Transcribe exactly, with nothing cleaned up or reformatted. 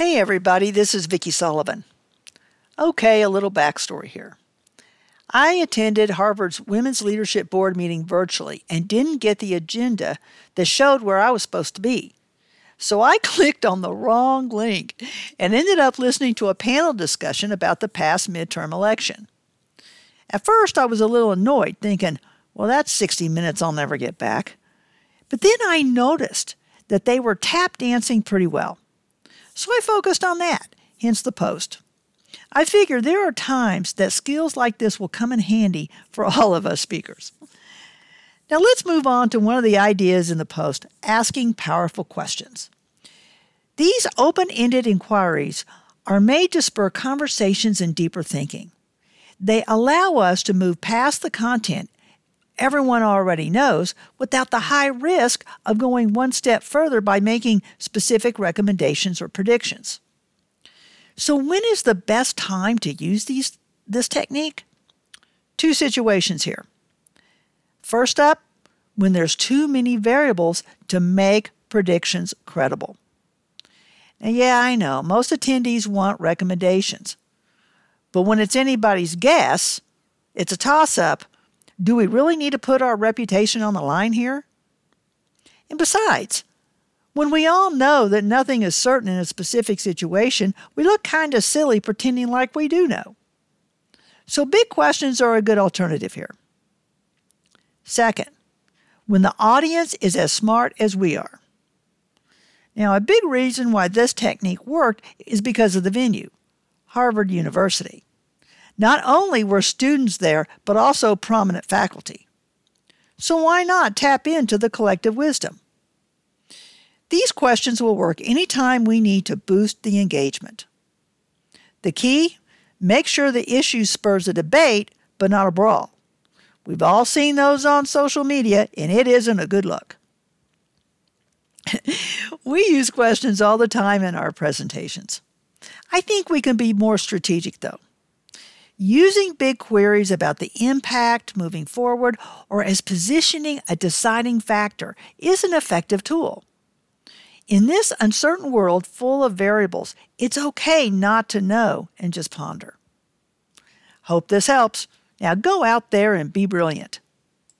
Hey everybody, this is Vicki Sullivan. Okay, a little backstory here. I attended Harvard's Women's Leadership Board meeting virtually and didn't get the agenda that showed where I was supposed to be. So I clicked on the wrong link and ended up listening to a panel discussion about the past midterm election. At first I was a little annoyed, thinking, well, that's sixty minutes I'll never get back. But then I noticed that they were tap dancing pretty well. So I focused on that, hence the post. I figure there are times that skills like this will come in handy for all of us speakers. Now let's move on to one of the ideas in the post, asking powerful questions. These open-ended inquiries are made to spur conversations and deeper thinking. They allow us to move past the content everyone already knows without the high risk of going one step further by making specific recommendations or predictions. So when is the best time to use these this technique? Two situations here. First up, when there's too many variables to make predictions credible. Now, yeah, I know, most attendees want recommendations. But when it's anybody's guess, it's a toss-up. Do we really need to put our reputation on the line here? And besides, when we all know that nothing is certain in a specific situation, we look kind of silly pretending like we do know. So big questions are a good alternative here. Second, when the audience is as smart as we are. Now, a big reason why this technique worked is because of the venue, Harvard University. Not only were students there, but also prominent faculty. So why not tap into the collective wisdom? These questions will work anytime we need to boost the engagement. The key? Make sure the issue spurs a debate, but not a brawl. We've all seen those on social media, and it isn't a good look. We use questions all the time in our presentations. I think we can be more strategic, though. Using big queries about the impact moving forward or as positioning a deciding factor is an effective tool. In this uncertain world full of variables, it's okay not to know and just ponder. Hope this helps. Now go out there and be brilliant.